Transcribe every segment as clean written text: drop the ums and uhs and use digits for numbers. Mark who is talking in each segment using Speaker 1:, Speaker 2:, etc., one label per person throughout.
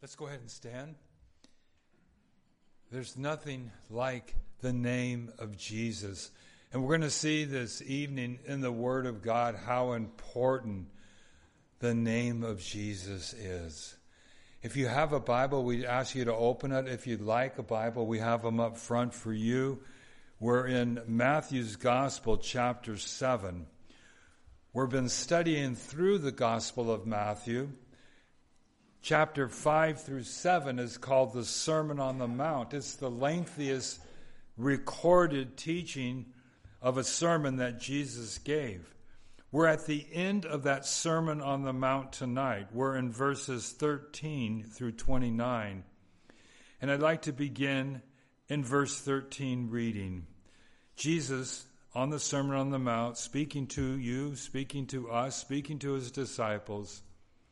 Speaker 1: Let's go ahead and stand. There's nothing like the name of Jesus. And we're going to see this evening in the Word of God how important the name of Jesus is. If you have a Bible, we ask you to open it. If you'd like a Bible, we have them up front for you. We're in Matthew's Gospel, chapter 7. We've been studying through the Gospel of Matthew. Chapter 5 through 7 is called the Sermon on the Mount. It's the lengthiest recorded teaching of a sermon that Jesus gave. We're at the end of that Sermon on the Mount tonight. We're in verses 13 through 29. And I'd like to begin in verse 13 reading. Jesus, on the Sermon on the Mount, speaking to you, speaking to us, speaking to his disciples,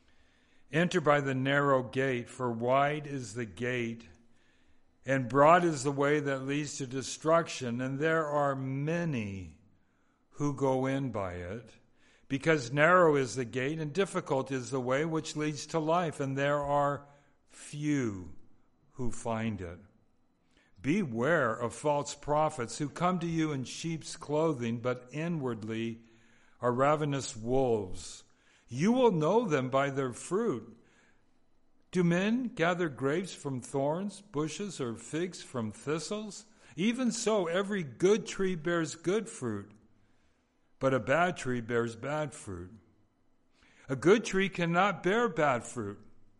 Speaker 1: "Enter by the narrow gate, for wide is the gate, and broad is the way that leads to destruction, and there are many who go in by it. Because narrow is the gate, and difficult is the way which leads to life, and there are few who find it. Beware of false prophets who come to you in sheep's clothing, but inwardly are ravenous wolves. You will know them by their fruit. Do men gather grapes from thorns, bushes, or figs from thistles? Even so, every good tree bears good fruit, but a bad tree bears bad fruit. A good tree cannot bear bad fruit,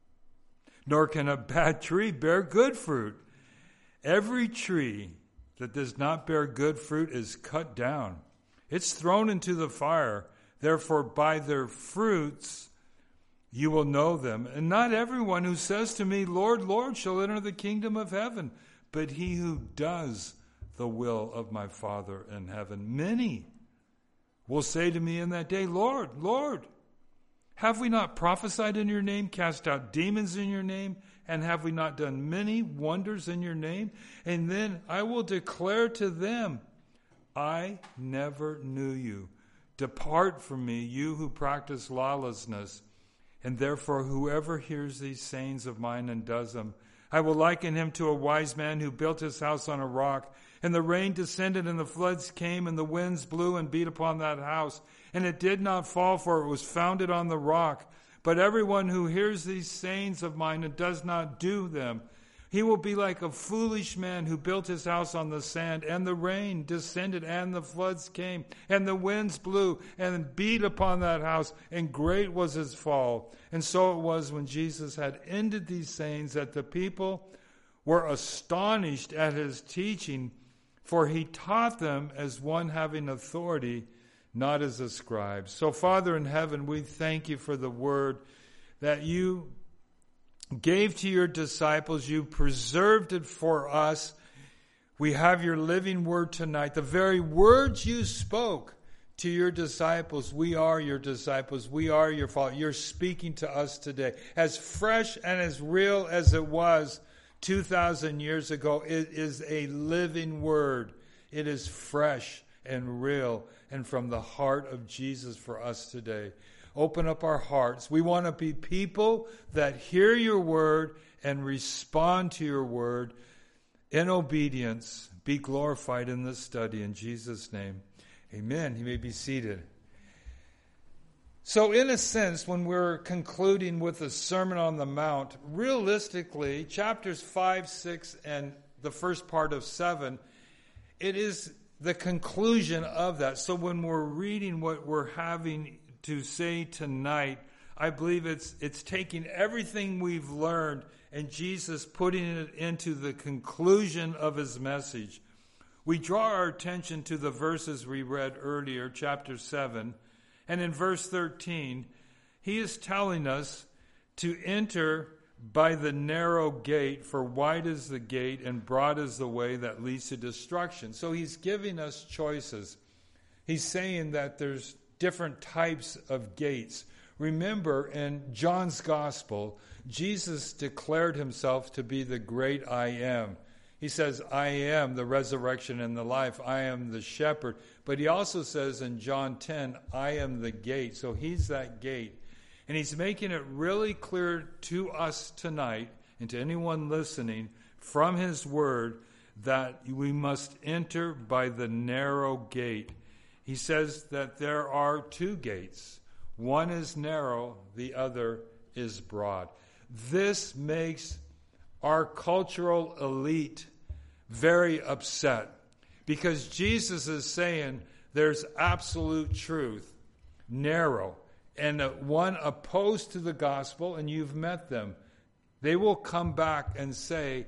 Speaker 1: nor can a bad tree bear good fruit. Every tree that does not bear good fruit is cut down. It's thrown into the fire. Therefore, by their fruits you will know them. And not everyone who says to me, 'Lord, Lord,' shall enter the kingdom of heaven, but he who does the will of my Father in heaven. Many will say to me in that day, 'Lord, Lord, have we not prophesied in your name, cast out demons in your name, and have we not done many wonders in your name?' And then I will declare to them, 'I never knew you. Depart from me, you who practice lawlessness.' And therefore, whoever hears these sayings of mine and does them, I will liken him to a wise man who built his house on a rock. And the rain descended, and the floods came, and the winds blew and beat upon that house. And it did not fall, for it was founded on the rock. But everyone who hears these sayings of mine and does not do them, he will be like a foolish man who built his house on the sand, and the rain descended, and the floods came, and the winds blew and beat upon that house, and great was its fall. And so it was when Jesus had ended these sayings that the people were astonished at his teaching, for he taught them as one having authority, not as a scribe." So, Father in heaven, we thank you for the word that you gave to your disciples. You preserved it for us. We have your living word tonight. The very words you spoke to your disciples, we are your disciples. We are your Father. You're speaking to us today. As fresh and as real as it was 2,000 years ago, it is a living word. It is fresh and real and from the heart of Jesus for us today. Open up our hearts. We want to be people that hear your word and respond to your word in obedience. Be glorified in this study in Jesus' name. Amen. You may be seated. So in a sense, when we're concluding with the Sermon on the Mount, realistically, chapters 5, 6, and the first part of 7, it is the conclusion of that. So when we're reading what we're having to say tonight, I believe it's taking everything we've learned and Jesus putting it into the conclusion of his message. We draw our attention to the verses we read earlier, chapter 7, and in verse 13, he is telling us to enter by the narrow gate, for wide is the gate and broad is the way that leads to destruction. So he's giving us choices. He's saying that there's different types of gates. Remember, in John's Gospel, Jesus declared himself to be the great I am. He says, "I am the resurrection and the life. I am the shepherd." But he also says in John 10, "I am the gate." So he's that gate. And he's making it really clear to us tonight and to anyone listening from his word that we must enter by the narrow gate. He says that there are two gates. One is narrow, the other is broad. This makes our cultural elite very upset because Jesus is saying there's absolute truth, narrow, and one opposed to the gospel, and you've met them. They will come back and say,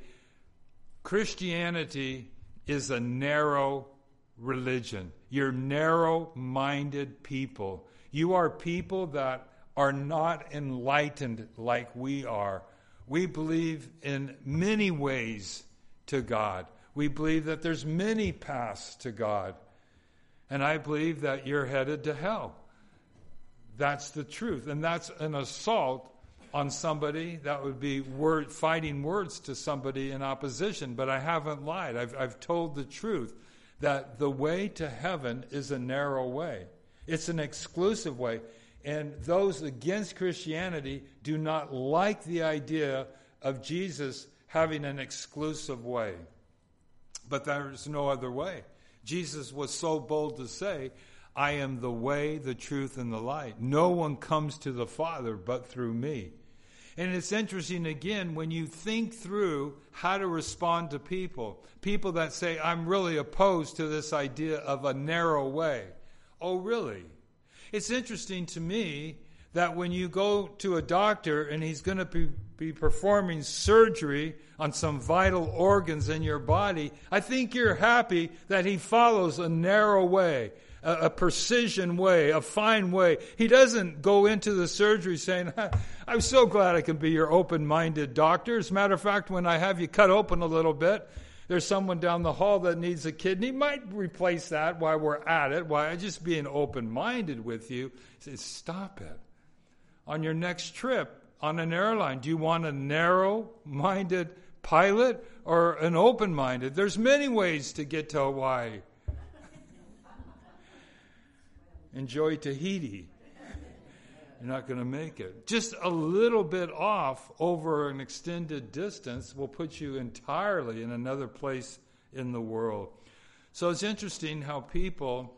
Speaker 1: Christianity is a narrow religion. You're narrow-minded people. You are people that are not enlightened like we are. We believe in many ways to God. We believe that there's many paths to God. And I believe that you're headed to hell. That's the truth. And that's an assault on somebody. That would be fighting words to somebody in opposition. But I haven't lied. I've told the truth that the way to heaven is a narrow way. It's an exclusive way. And those against Christianity do not like the idea of Jesus having an exclusive way. But there's no other way. Jesus was so bold to say, I am the way, the truth, and the light. No one comes to the Father but through me. And it's interesting, again, when you think through how to respond to people that say, I'm really opposed to this idea of a narrow way. Oh, really? It's interesting to me that when you go to a doctor and he's going to be performing surgery on some vital organs in your body, I think you're happy that he follows a narrow way, a precision way, a fine way. He doesn't go into the surgery saying, I'm so glad I can be your open-minded doctor. As a matter of fact, when I have you cut open a little bit, there's someone down the hall that needs a kidney. Might replace that while we're at it. Why? Just being open-minded with you. Say, stop it. On your next trip on an airline, do you want a narrow-minded pilot or an open-minded? There's many ways to get to Hawaii. Enjoy Tahiti. You're not going to make it. Just a little bit off over an extended distance will put you entirely in another place in the world. So it's interesting how people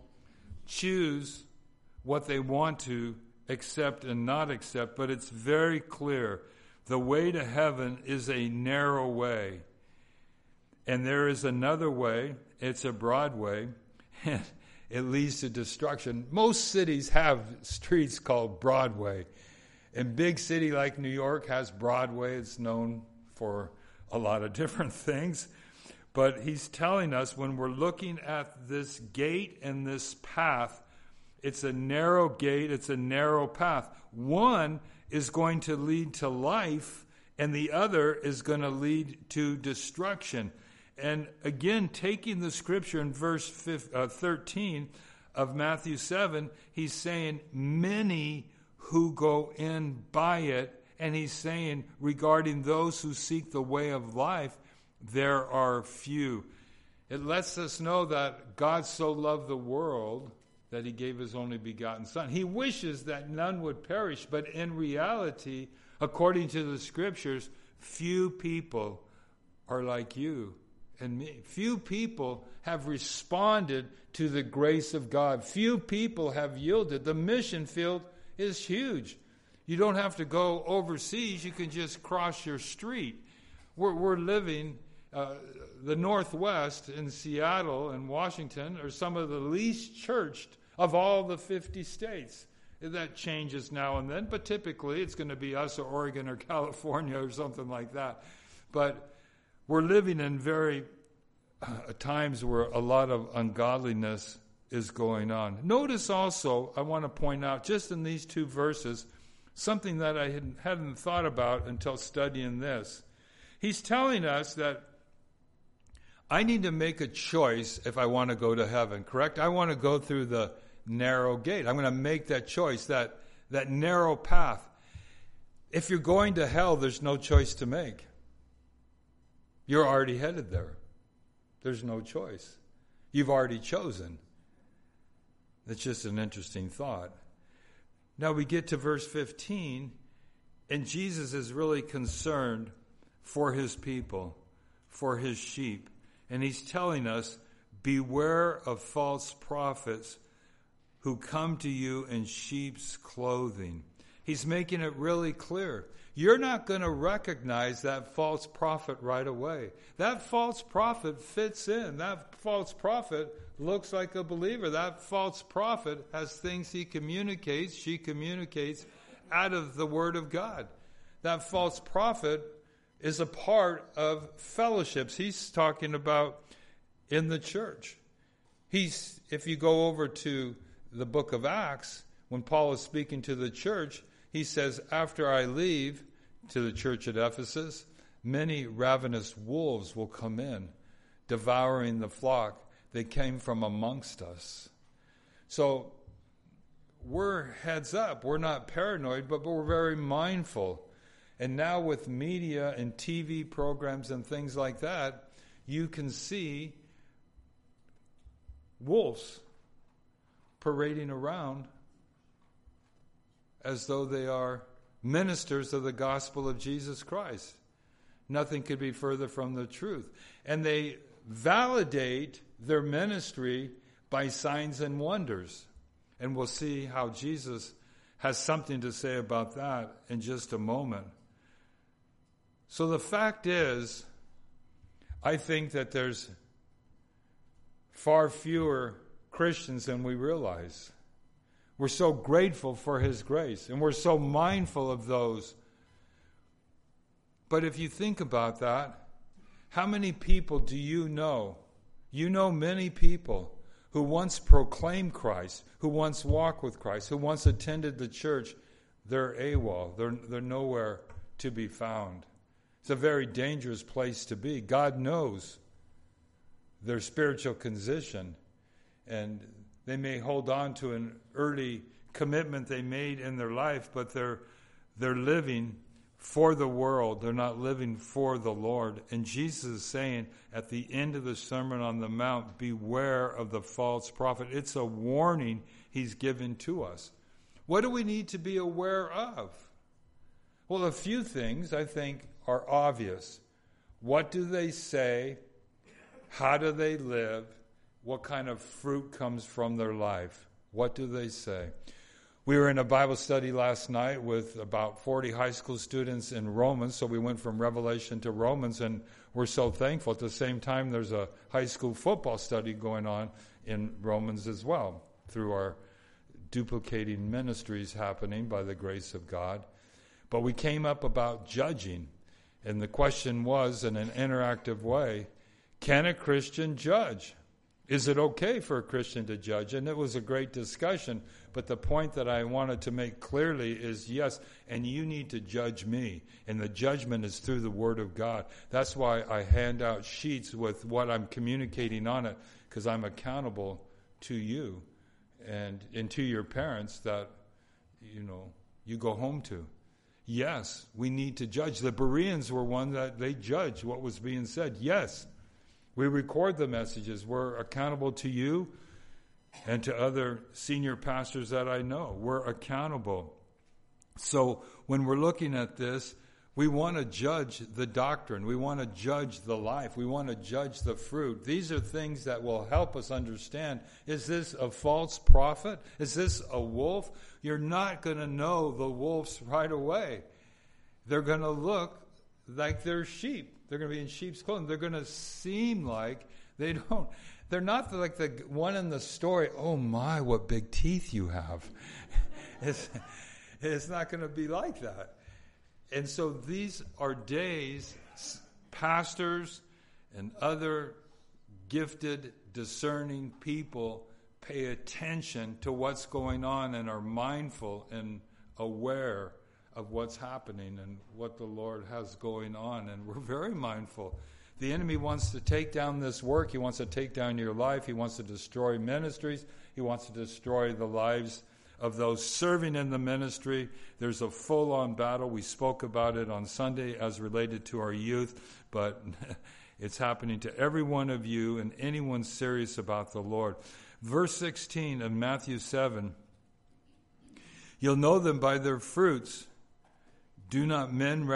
Speaker 1: choose what they want to accept and not accept, but it's very clear. The way to heaven is a narrow way. And there is another way. It's a broad way. And it leads to destruction. Most cities have streets called Broadway. A big city like New York has Broadway. It's known for a lot of different things. But he's telling us when we're looking at this gate and this path, it's a narrow gate, it's a narrow path. One is going to lead to life, and the other is going to lead to destruction. And again, taking the scripture in verse 13 of Matthew 7, he's saying, many who go in by it. And he's saying, regarding those who seek the way of life, there are few. It lets us know that God so loved the world that he gave his only begotten Son. He wishes that none would perish, but in reality, according to the scriptures, few people are like you and me. Few people have responded to the grace of God. Few people have yielded. The mission field is huge. You don't have to go overseas. You can just cross your street. We're living, the Northwest in Seattle and Washington are some of the least churched of all the 50 states. That changes now and then, but typically it's going to be us or Oregon or California or something like that. But we're living in times where a lot of ungodliness is going on. Notice also, I want to point out, just in these two verses, something that I hadn't thought about until studying this. He's telling us that I need to make a choice if I want to go to heaven, correct? I want to go through the narrow gate. I'm going to make that choice, that narrow path. If you're going to hell, there's no choice to make. You're already headed there. There's no choice. You've already chosen. That's just an interesting thought. Now we get to verse 15, and Jesus is really concerned for his people, for his sheep. And he's telling us, beware of false prophets who come to you in sheep's clothing. He's making it really clear. You're not going to recognize that false prophet right away. That false prophet fits in. That false prophet looks like a believer. That false prophet has things she communicates out of the Word of God. That false prophet is a part of fellowships. He's talking about in the church. If you go over to the book of Acts, when Paul is speaking to the church, he says, after I leave to the church at Ephesus, many ravenous wolves will come in, devouring the flock. They came from amongst us. So we're heads up. We're not paranoid, but we're very mindful. And now with media and TV programs and things like that, you can see wolves parading around as though they are ministers of the gospel of Jesus Christ. Nothing could be further from the truth. And they validate their ministry by signs and wonders. And we'll see how Jesus has something to say about that in just a moment. So the fact is, I think that there's far fewer Christians than we realize. We're so grateful for his grace, and we're so mindful of those. But if you think about that, how many people do you know? You know many people who once proclaimed Christ, who once walked with Christ, who once attended the church. They're AWOL. They're nowhere to be found. It's a very dangerous place to be. God knows their spiritual condition, and they may hold on to an early commitment they made in their life, but they're living for the world. They're not living for the Lord. And Jesus is saying at the end of the Sermon on the Mount, beware of the false prophet. It's a warning he's given to us. What do we need to be aware of? Well, a few things I think are obvious. What do they say? How do they live? What kind of fruit comes from their life? What do they say? We were in a Bible study last night with about 40 high school students in Romans, so we went from Revelation to Romans, and we're so thankful. At the same time, there's a high school football study going on in Romans as well, through our duplicating ministries happening by the grace of God. But we came up about judging, and the question was, in an interactive way, can a Christian judge? Is it okay for a Christian to judge? And it was a great discussion, but the point that I wanted to make clearly is yes, and you need to judge me, and the judgment is through the Word of God. That's why I hand out sheets with what I'm communicating on it, because I'm accountable to you and to your parents that, you go home to. Yes, we need to judge. The Bereans were one that they judged what was being said. Yes. We record the messages. We're accountable to you and to other senior pastors that I know. We're accountable. So when we're looking at this, we want to judge the doctrine. We want to judge the life. We want to judge the fruit. These are things that will help us understand, is this a false prophet? Is this a wolf? You're not going to know the wolves right away. They're going to look like they're sheep. They're going to be in sheep's clothing. They're going to seem like they're not like the one in the story, oh my, what big teeth you have. It's not going to be like that. And so these are days pastors and other gifted, discerning people pay attention to what's going on and are mindful and aware of what's happening and what the Lord has going on. And we're very mindful. The enemy wants to take down this work. He wants to take down your life. He wants to destroy ministries. He wants to destroy the lives of those serving in the ministry. There's a full-on battle. We spoke about it on Sunday as related to our youth, but it's happening to every one of you and anyone serious about the Lord. Verse 16 of Matthew 7, you'll know them by their fruits. Do not men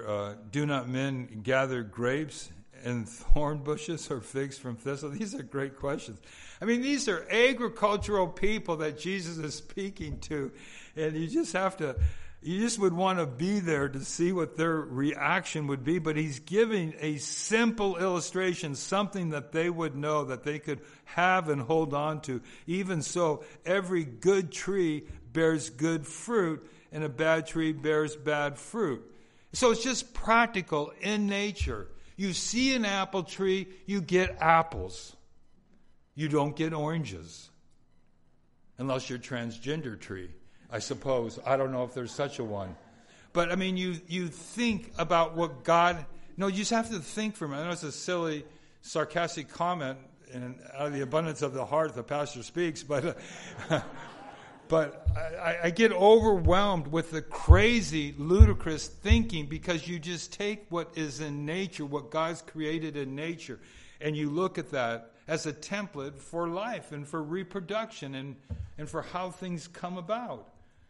Speaker 1: gather grapes in thorn bushes or figs from thistles? These are great questions. I mean, these are agricultural people that Jesus is speaking to, and you just would want to be there to see what their reaction would be. But he's giving a simple illustration, something that they would know, that they could have and hold on to. Even so, every good tree bears good fruit, and a bad tree bears bad fruit. So it's just practical in nature. You see an apple tree, you get apples. You don't get oranges. Unless you're a transgender tree, I suppose. I don't know if there's such a one. But, I mean, you think about what God... No, you just have to think for a minute. I know it's a silly, sarcastic comment, and out of the abundance of the heart, the pastor speaks, but... But I get overwhelmed with the crazy, ludicrous thinking, because you just take what is in nature, what God's created in nature, and you look at that as a template for life and for reproduction and for how things come about.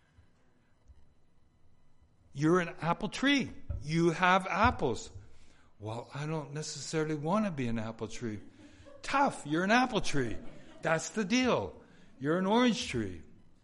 Speaker 1: You're an apple tree. You have apples. Well, I don't necessarily want to be an apple tree. Tough. You're an apple tree. That's the deal. You're an orange tree.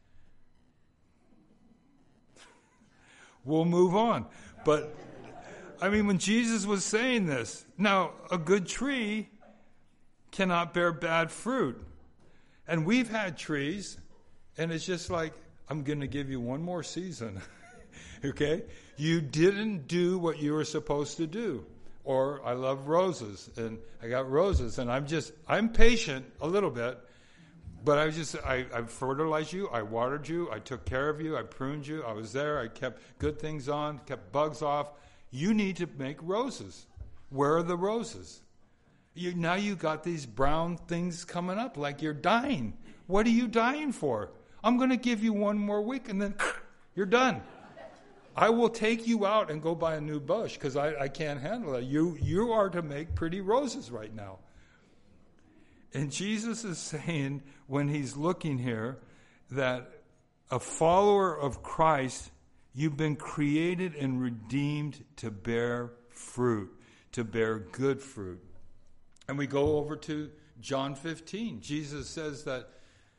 Speaker 1: We'll move on. But, I mean, when Jesus was saying this, now, a good tree cannot bear bad fruit. And we've had trees, and it's just like, I'm going to give you one more season. Okay? You didn't do what you were supposed to do. Or I love roses, and I got roses, and I'm patient a little bit. But I fertilized you, I watered you, I took care of you, I pruned you, I was there, I kept good things on, kept bugs off. You need to make roses. Where are the roses? Now you got these brown things coming up like you're dying. What are you dying for? I'm going to give you one more week and then you're done. I will take you out and go buy a new bush because I can't handle it. You are to make pretty roses right now. And Jesus is saying, when he's looking here, that a follower of Christ, you've been created and redeemed to bear fruit, to bear good fruit. And we go over to John 15. Jesus says that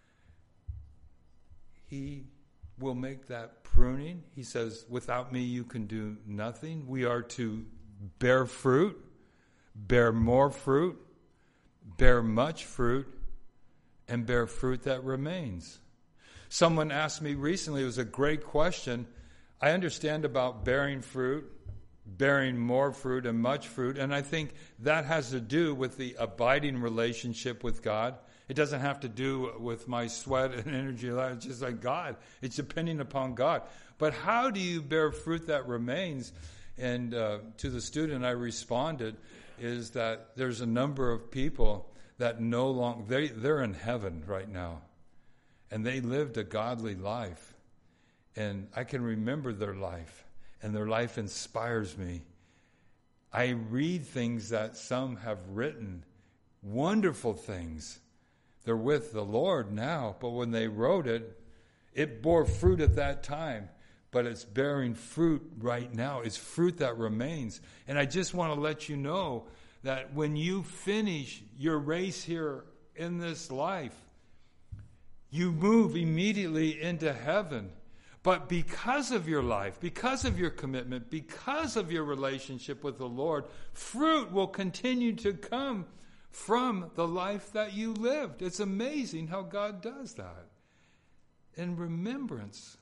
Speaker 1: he will make that pruning. He says, without me you can do nothing. We are to bear fruit, bear more fruit, bear much fruit, and bear fruit that remains. Someone asked me recently, it was a great question. I understand about bearing fruit, bearing more fruit and much fruit, and I think that has to do with the abiding relationship with God. It doesn't have to do with my sweat and energy. It's just like God. It's depending upon God. But how do you bear fruit that remains? And to the student I responded, is that there's a number of people that no longer, they're in heaven right now. And they lived a godly life. And I can remember their life. And their life inspires me. I read things that some have written, wonderful things. They're with the Lord now, but when they wrote it, it bore fruit at that time. But it's bearing fruit right now. It's fruit that remains. And I just want to let you know that when you finish your race here in this life, you move immediately into heaven. But because of your life, because of your commitment, because of your relationship with the Lord, fruit will continue to come from the life that you lived. It's amazing how God does that. In remembrance.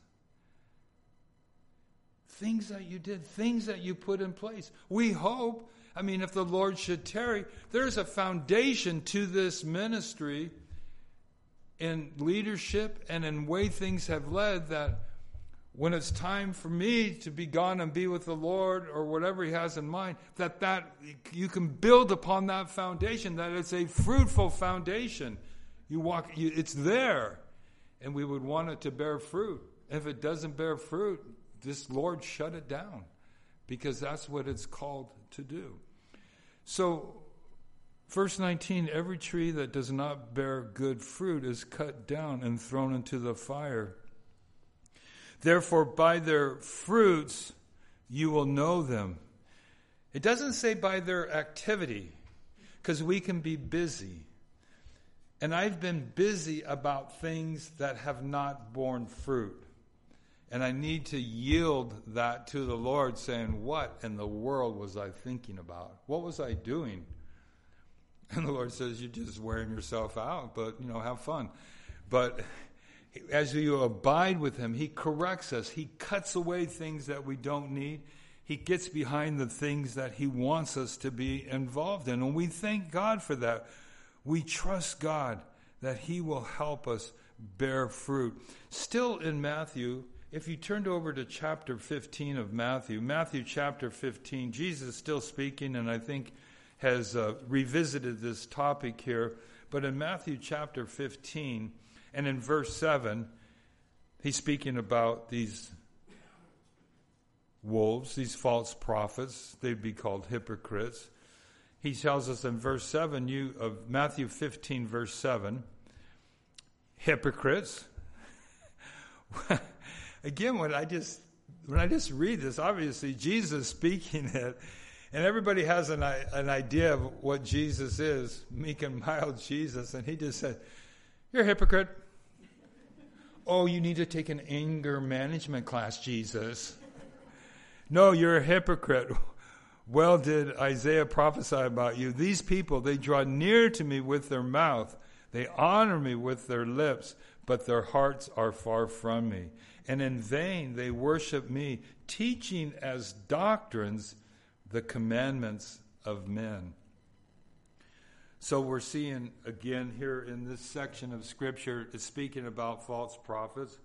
Speaker 1: Things that you did, things that you put in place. We hope, if the Lord should tarry, there's a foundation to this ministry in leadership and in way things have led, that when it's time for me to be gone and be with the Lord or whatever he has in mind, that you can build upon that foundation, that it's a fruitful foundation. It's there, and we would want it to bear fruit. If it doesn't bear fruit, this Lord shut it down, because that's what it's called to do. So, verse 19, every tree that does not bear good fruit is cut down and thrown into the fire. Therefore, by their fruits you will know them. It doesn't say by their activity, because we can be busy. And I've been busy about things that have not borne fruit. And I need to yield that to the Lord, saying, what in the world was I thinking about? What was I doing? And the Lord says, you're just wearing yourself out, but, have fun. But as you abide with him, he corrects us. He cuts away things that we don't need. He gets behind the things that he wants us to be involved in. And we thank God for that. We trust God that he will help us bear fruit. Still in Matthew, if you turned over to chapter 15 of Matthew chapter 15, Jesus is still speaking, and I think has revisited this topic here. But in Matthew chapter 15, and in verse 7, he's speaking about these wolves, these false prophets. They'd be called hypocrites. He tells us in verse 7 of Matthew 15, verse 7, hypocrites. Again, when I just read this, obviously Jesus speaking it, and everybody has an idea of what Jesus is, meek and mild Jesus, and he just said, you're a hypocrite. Oh, you need to take an anger management class, Jesus. No, you're a hypocrite. Well did Isaiah prophesy about you. These people, they draw near to me with their mouth. They honor me with their lips, but their hearts are far from me. And in vain they worship me, teaching as doctrines the commandments of men. So we're seeing again here in this section of Scripture, it's speaking about false prophets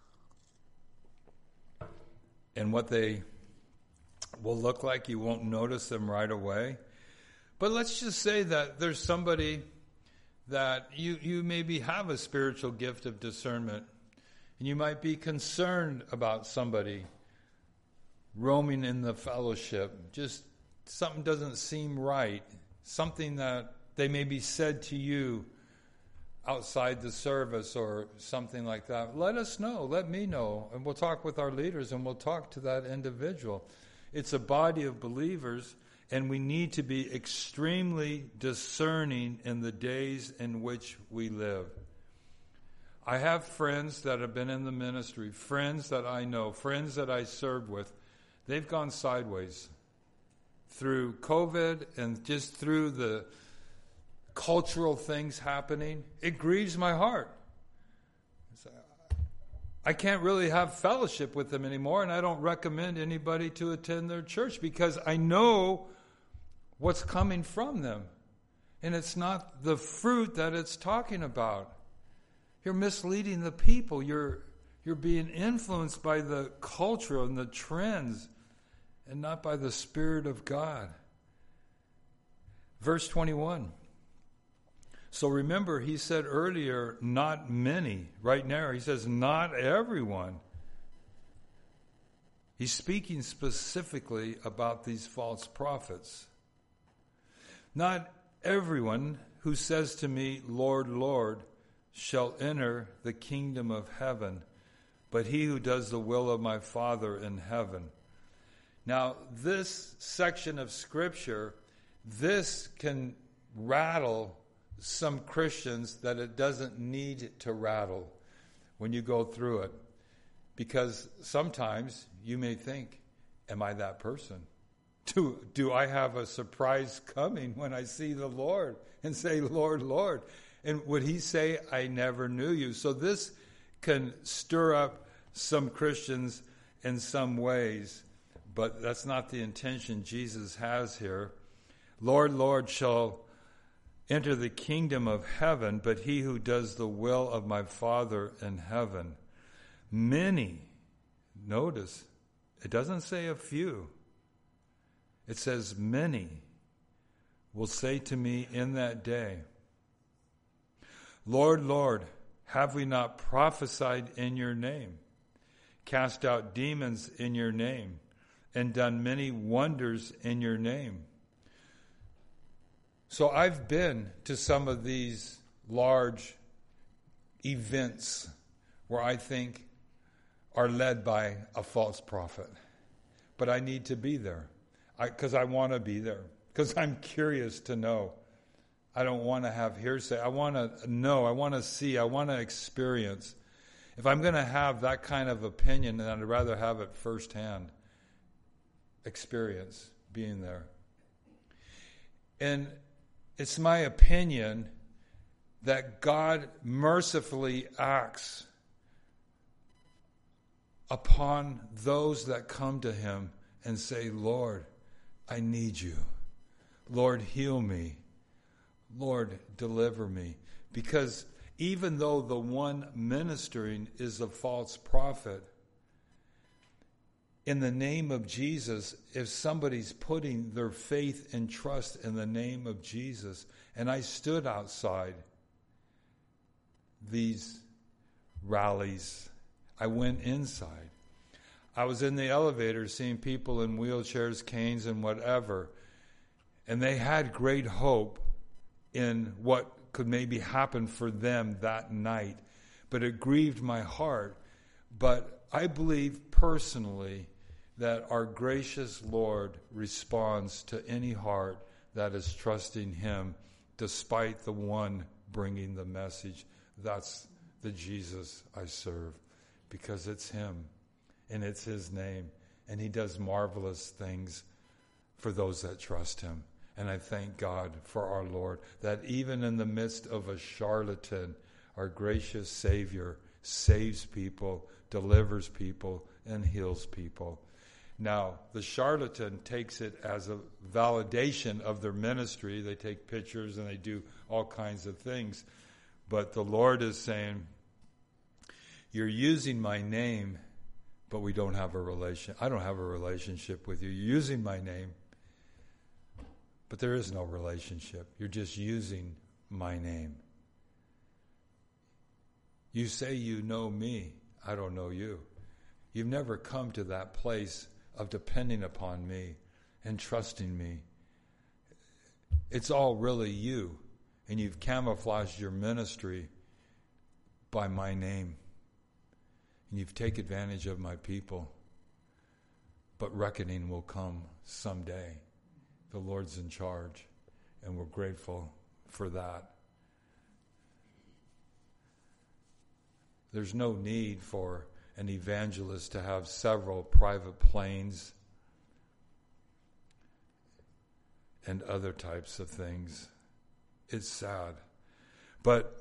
Speaker 1: and what they will look like. You won't notice them right away. But let's just say that there's somebody that you maybe have a spiritual gift of discernment, and you might be concerned about somebody roaming in the fellowship. Just something doesn't seem right. Something that they maybe said to you outside the service or something like that. Let us know. Let me know. And we'll talk with our leaders and we'll talk to that individual. It's a body of believers, and we need to be extremely discerning in the days in which we live. I have friends that have been in the ministry, friends that I know, friends that I served with. They've gone sideways through COVID and just through the cultural things happening. It grieves my heart. I can't really have fellowship with them anymore, and I don't recommend anybody to attend their church because I know what's coming from them. And it's not the fruit that it's talking about. You're misleading the people. You're being influenced by the culture and the trends and not by the Spirit of God. Verse 21. So remember, he said earlier, not many. Right now, he says, not everyone. He's speaking specifically about these false prophets. Not everyone who says to me, Lord, Lord, shall enter the kingdom of heaven, but he who does the will of my Father in heaven. Now, this section of Scripture, this can rattle some Christians that it doesn't need to rattle when you go through it. Because sometimes you may think, am I that person? Do I have a surprise coming when I see the Lord and say, Lord, Lord? And would he say, I never knew you? So this can stir up some Christians in some ways, but that's not the intention Jesus has here. Lord, Lord shall enter the kingdom of heaven, but he who does the will of my Father in heaven. Many, notice, it doesn't say a few. It says many will say to me in that day, Lord, Lord, have we not prophesied in your name, cast out demons in your name, and done many wonders in your name? So I've been to some of these large events where I think are led by a false prophet. but I need to be there. Because I want to be there. Because I'm curious to know. I don't want to have hearsay. I want to know. I want to see. I want to experience. If I'm going to have that kind of opinion, then I'd rather have it firsthand. Experience being there. And it's my opinion that God mercifully acts upon those that come to him and say, Lord, I need you. Lord, heal me. Lord, deliver me. Because even though the one ministering is a false prophet, in the name of Jesus, if somebody's putting their faith and trust in the name of Jesus, and I stood outside these rallies, I went inside. I was in the elevator seeing people in wheelchairs, canes, and whatever, and they had great hope in what could maybe happen for them that night. But it grieved my heart. But I believe personally that our gracious Lord responds to any heart that is trusting him, despite the one bringing the message. That's the Jesus I serve, because it's him and it's his name, and he does marvelous things for those that trust him. And I thank God for our Lord, that even in the midst of a charlatan, our gracious Savior saves people, delivers people, and heals people. Now, the charlatan takes it as a validation of their ministry. They take pictures and they do all kinds of things. But the Lord is saying, you're using my name, but we don't have a relation. I don't have a relationship with you. You're using my name, but there is no relationship. You're just using my name. You say you know me. I don't know you. You've never come to that place of depending upon me and trusting me. It's all really you, and you've camouflaged your ministry by my name, and you've taken advantage of my people. But reckoning will come someday. The Lord's in charge, and we're grateful for that. There's no need for an evangelist to have several private planes and other types of things. It's sad. But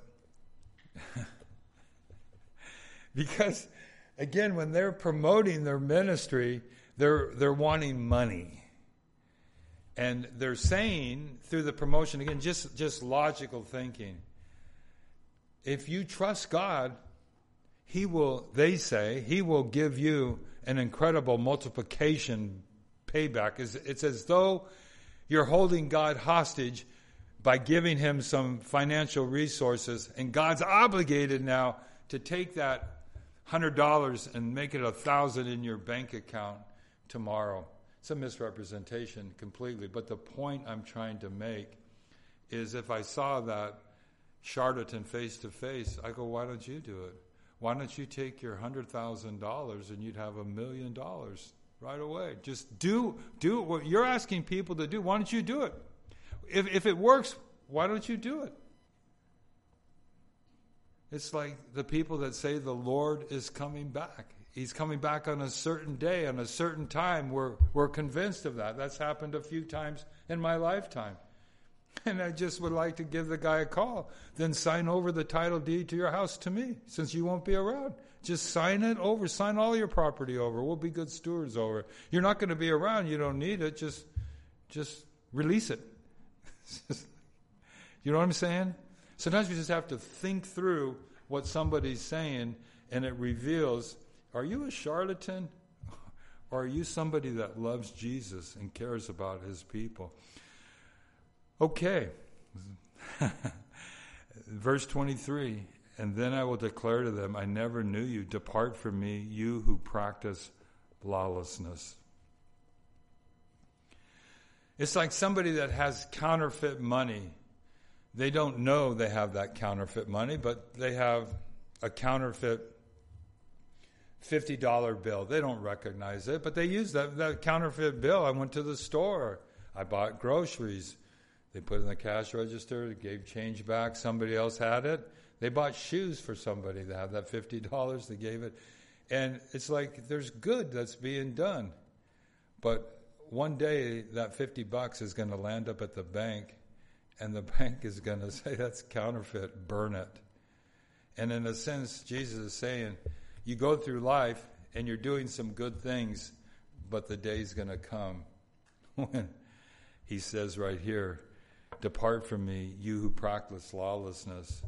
Speaker 1: because, again, when they're promoting their ministry, they're wanting money. And they're saying through the promotion, again, just logical thinking, if you trust God, he will, they say, he will give you an incredible multiplication payback. It's as though you're holding God hostage by giving him some financial resources, and God's obligated now to take that $100 and make it $1,000 in your bank account tomorrow. It's a misrepresentation completely. But the point I'm trying to make is, if I saw that charlatan face to face, I go, why don't you do it? Why don't you take your $100,000 and you'd have $1 million right away? Just do what you're asking people to do. Why don't you do it? If it works, why don't you do it? It's like the people that say the Lord is coming back. He's coming back on a certain day, on a certain time. We're convinced of that. That's happened a few times in my lifetime. And I just would like to give the guy a call. Then sign over the title deed to your house to me, since you won't be around. Just sign it over. Sign all your property over. We'll be good stewards over it. You're not going to be around. You don't need it. Just release it. You know what I'm saying? Sometimes we just have to think through what somebody's saying, and it reveals, are you a charlatan? Or are you somebody that loves Jesus and cares about his people? Okay. Verse 23, and then I will declare to them, I never knew you. Depart from me, you who practice lawlessness. It's like somebody that has counterfeit money. They don't know they have that counterfeit money, but they have a counterfeit $50 bill. They don't recognize it, but they use that counterfeit bill. I went to the store. I bought groceries. They put it in the cash register, gave change back. Somebody else had it. They bought shoes for somebody that had that $50. They gave it. And it's like there's good that's being done. But one day that $50 is going to land up at the bank, and the bank is going to say, that's counterfeit, burn it. And in a sense, Jesus is saying, you go through life and you're doing some good things, but the day's going to come when he says right here, depart from me, you who practice lawlessness.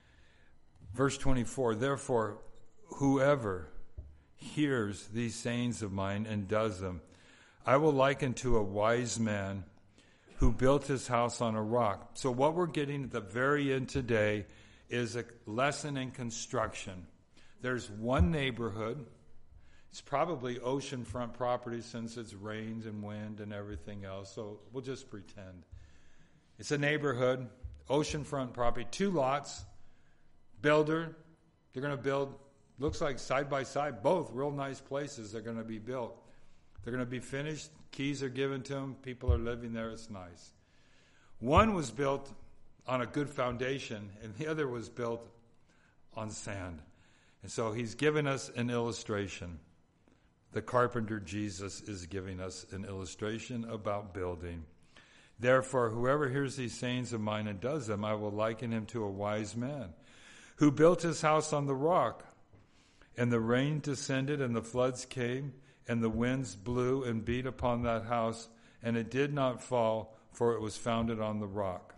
Speaker 1: Verse 24, therefore, whoever hears these sayings of mine and does them, I will liken to a wise man who built his house on a rock. So what we're getting at the very end today is a lesson in construction. There's one neighborhood. It's probably oceanfront property since it's rains and wind and everything else. So we'll just pretend. It's a neighborhood, oceanfront property, 2 lots, builder. They're going to build, looks like side by side, both real nice places are going to be built. They're going to be finished. Keys are given to them. People are living there. It's nice. One was built on a good foundation, and the other was built on sand. And so he's given us an illustration. The carpenter Jesus is giving us an illustration about building. Therefore, whoever hears these sayings of mine and does them, I will liken him to a wise man who built his house on the rock. And the rain descended, and the floods came, and the winds blew and beat upon that house, and it did not fall, for it was founded on the rock.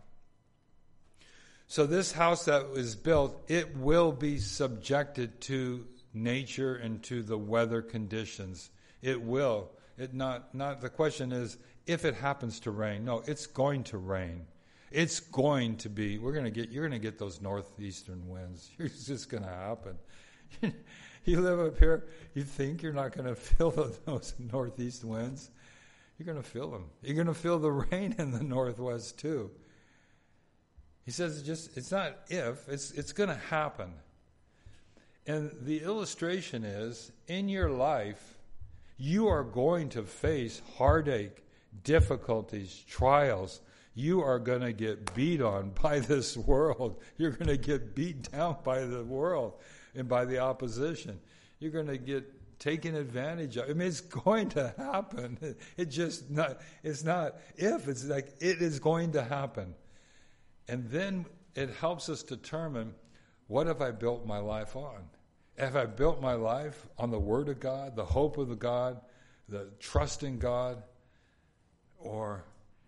Speaker 1: So this house that was built, it will be subjected to nature and to the weather conditions. It will. It not the question is if it happens to rain. No, it's going to rain. It's going to be. You're going to get those northeastern winds. It's just going to happen. You live up here, you think you're not going to feel those northeast winds. You're going to feel them. You're going to feel the rain in the northwest too. He says it's not if, it's going to happen. And the illustration is, in your life, you are going to face heartache, difficulties, trials. You are going to get beat on by this world. You're going to get beat down by the world and by the opposition. You're going to get taken advantage of. I mean, it's going to happen. It's not if, it's like it is going to happen. And then it helps us determine, what have I built my life on? Have I built my life on the Word of God, the hope of the God, the trust in God? Or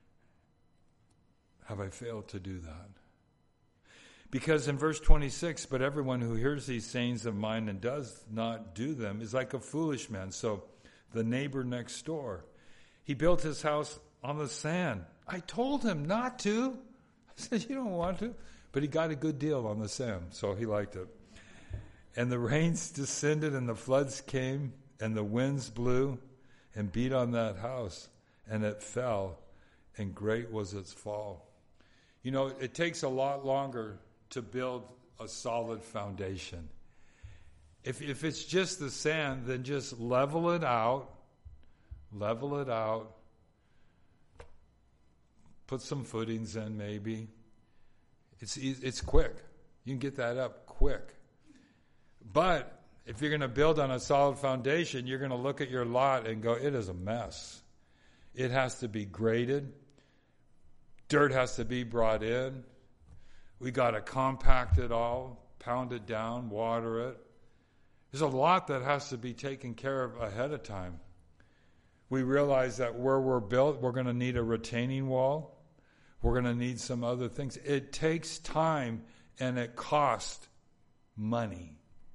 Speaker 1: have I failed to do that? Because in verse 26, but everyone who hears these sayings of mine and does not do them is like a foolish man. So the neighbor next door, he built his house on the sand. I told him not to. I said, you don't want to? But he got a good deal on the sand, so he liked it. And the rains descended, and the floods came, and the winds blew and beat on that house, and it fell, and great was its fall. You know, it takes a lot longer to build a solid foundation. If it's just the sand, then just level it out, put some footings in maybe. It's quick. You can get that up quick. But if you're going to build on a solid foundation, you're going to look at your lot and go, it is a mess. It has to be graded. Dirt has to be brought in. We got to compact it all, pound it down, water it. There's a lot that has to be taken care of ahead of time. We realize that where we're built, we're going to need a retaining wall. We're going to need some other things. It takes time and it costs money.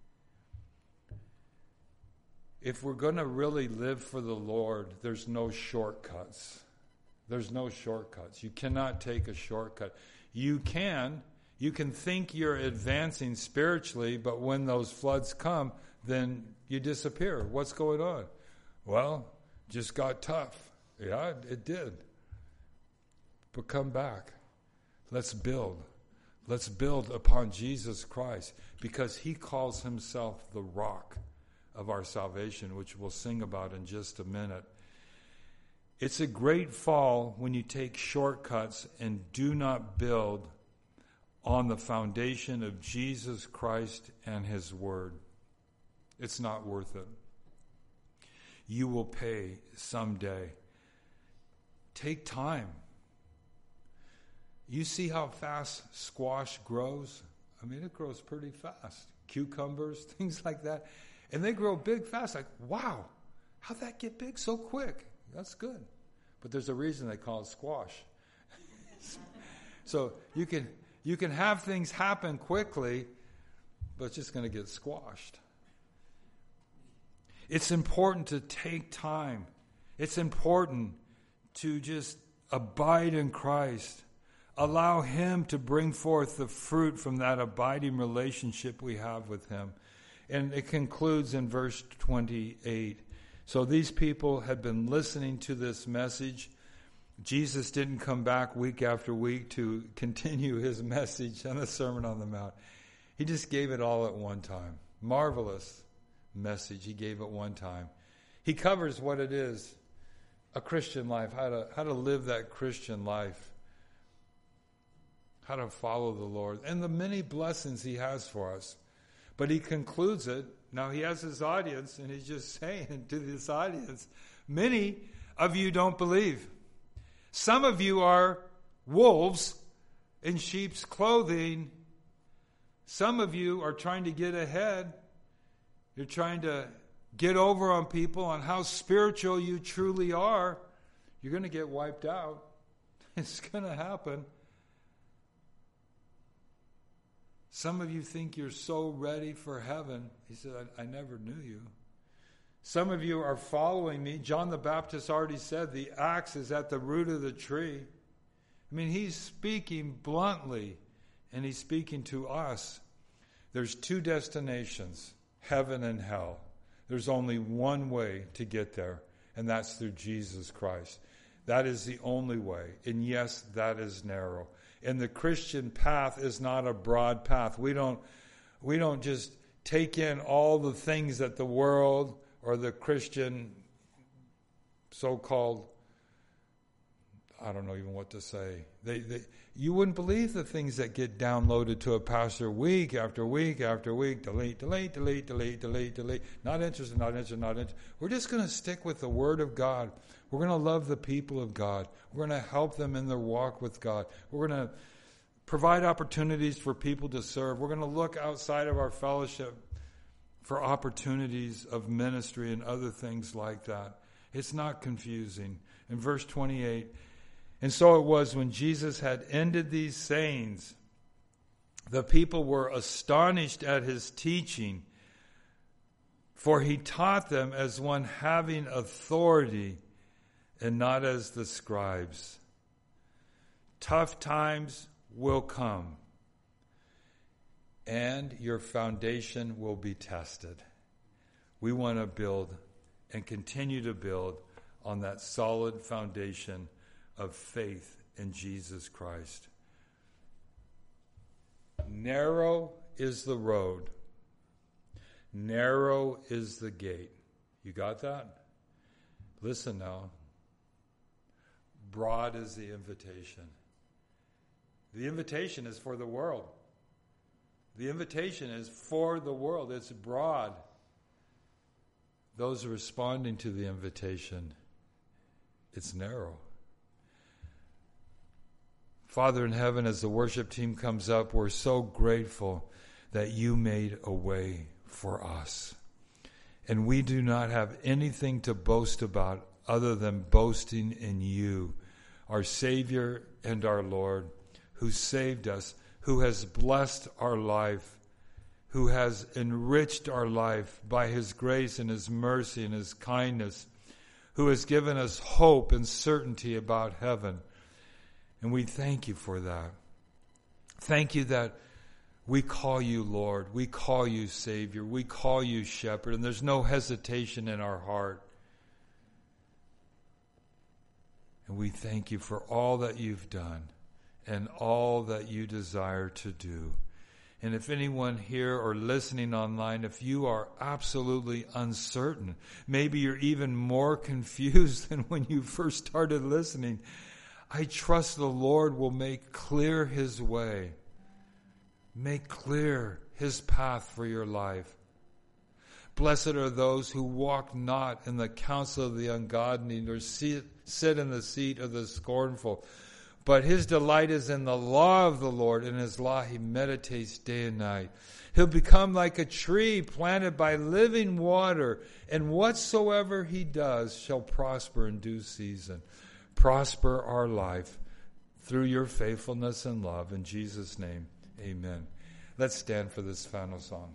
Speaker 1: If we're going to really live for the Lord, there's no shortcuts. There's no shortcuts. You cannot take a shortcut. You can think you're advancing spiritually, but when those floods come, then you disappear. What's going on? Well, just got tough. Yeah, it did. But come back. Let's build. Let's build upon Jesus Christ, because he calls himself the rock of our salvation, which we'll sing about in just a minute. It's a great fall when you take shortcuts and do not build on the foundation of Jesus Christ and His Word. It's not worth it. You will pay someday. Take time. You see how fast squash grows? I mean, it grows pretty fast. Cucumbers, things like that. And they grow big fast. Like, wow, how'd that get big so quick? That's good. But there's a reason they call it squash. So you can have things happen quickly, but it's just going to get squashed. It's important to take time. It's important to just abide in Christ. Allow Him to bring forth the fruit from that abiding relationship we have with Him. And it concludes in verse 28. So these people had been listening to this message. Jesus didn't come back week after week to continue His message on the Sermon on the Mount. He just gave it all at one time. Marvelous message. He gave it one time. He covers what it is, a Christian life, how to live that Christian life, how to follow the Lord, and the many blessings He has for us. But He concludes it. Now He has His audience, and He's just saying to this audience, many of you don't believe. Some of you are wolves in sheep's clothing. Some of you are trying to get ahead. You're trying to get over on people on how spiritual you truly are. You're going to get wiped out. It's going to happen. Some of you think you're so ready for heaven. He said, I never knew you. Some of you are following me. John the Baptist already said the axe is at the root of the tree. I mean, he's speaking bluntly, and he's speaking to us. There's two destinations, heaven and hell. There's only one way to get there, and that's through Jesus Christ. That is the only way. And yes, that is narrow. And the Christian path is not a broad path. We don't just take in all the things that the world or the Christian so-called, I don't know even what to say. You wouldn't believe the things that get downloaded to a pastor week after week after week. Delete. Not interested. We're just going to stick with the Word of God. We're going to love the people of God. We're going to help them in their walk with God. We're going to provide opportunities for people to serve. We're going to look outside of our fellowship for opportunities of ministry and other things like that. It's not confusing. In verse 28, and so it was when Jesus had ended these sayings, the people were astonished at His teaching, for He taught them as one having authority and not as the scribes. Tough times will come, and your foundation will be tested. We want to build and continue to build on that solid foundation of faith in Jesus Christ. Narrow is the road. Narrow is the gate. You got that? Listen now. Broad is the invitation. The invitation is for the world. The invitation is for the world. It's broad. Those responding to the invitation, it's narrow. Father in heaven, as the worship team comes up, we're so grateful that you made a way for us. And we do not have anything to boast about other than boasting in you, our Savior and our Lord, who saved us, who has blessed our life, who has enriched our life by His grace and His mercy and His kindness, who has given us hope and certainty about heaven. And we thank you for that. Thank you that we call you Lord, we call you Savior, we call you Shepherd, and there's no hesitation in our heart. And we thank you for all that you've done and all that you desire to do. And if anyone here or listening online, if you are absolutely uncertain, maybe you're even more confused than when you first started listening, I trust the Lord will make clear His way, make clear His path for your life. Blessed are those who walk not in the counsel of the ungodly, nor sit in the seat of the scornful. But his delight is in the law of the Lord. In his law he meditates day and night. He'll become like a tree planted by living water, and whatsoever he does shall prosper in due season. Prosper our life through your faithfulness and love. In Jesus' name, amen. Let's stand for this final song.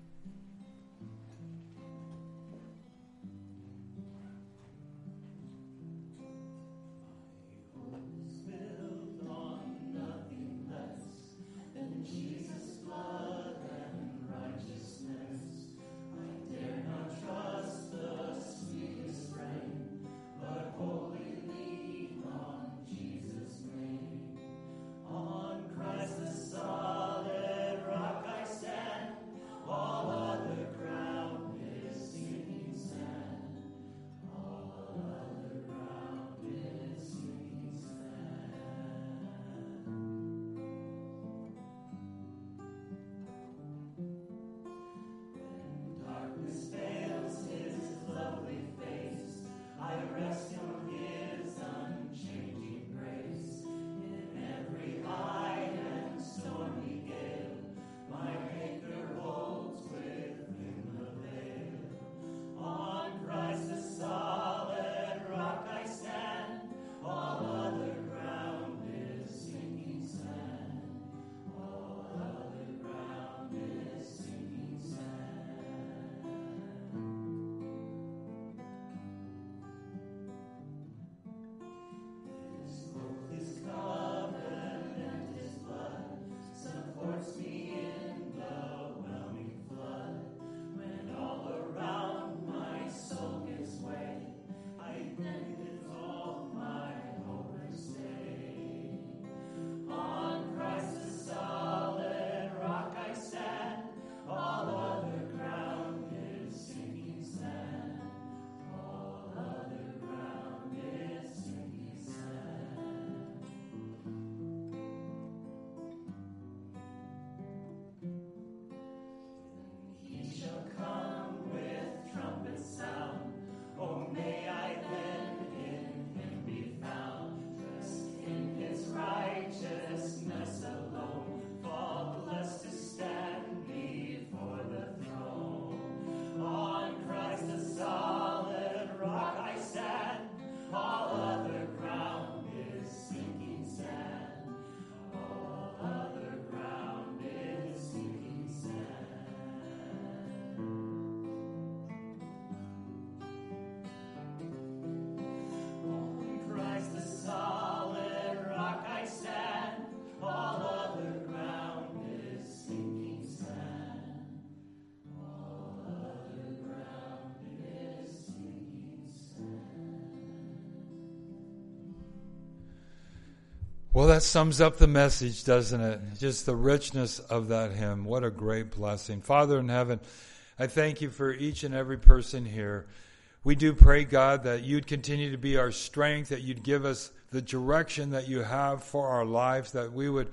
Speaker 1: Well, that sums up the message, doesn't it? Just the richness of that hymn. What a great blessing. Father in heaven, I thank you for each and every person here. We do pray, God, that you'd continue to be our strength, that you'd give us the direction that you have for our lives, that we would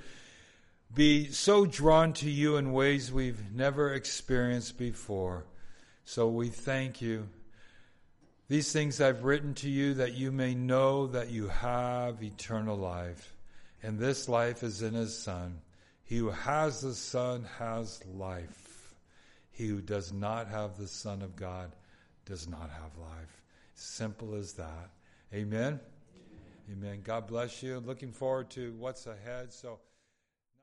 Speaker 1: be so drawn to you in ways we've never experienced before. So we thank you. These things I've written to you that you may know that you have eternal life. And this life is in his Son. He who has the Son has life. He who does not have the Son of God does not have life. Simple as that. Amen? Amen. God bless you. Looking forward to what's ahead. So